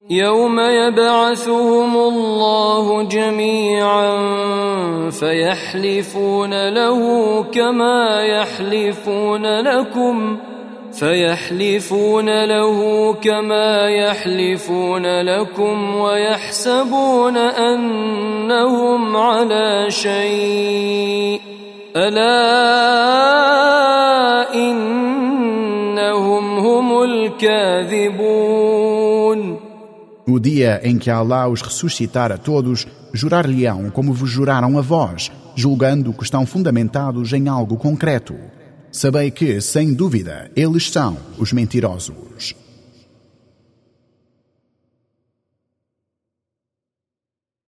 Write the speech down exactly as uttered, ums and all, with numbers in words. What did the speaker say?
يوم يبعثهم الله جميعا فيحلفون له كما يحلفون لكم فيحلفون له كما يحلفون لكم ويحسبون أنهم على شيء ألا إنهم هم الكاذبون. No dia em que Allah os ressuscitar a todos, jurar-lhe-ão como vos juraram a vós, julgando que estão fundamentados em algo concreto. Sabei que, sem dúvida, eles são os mentirosos.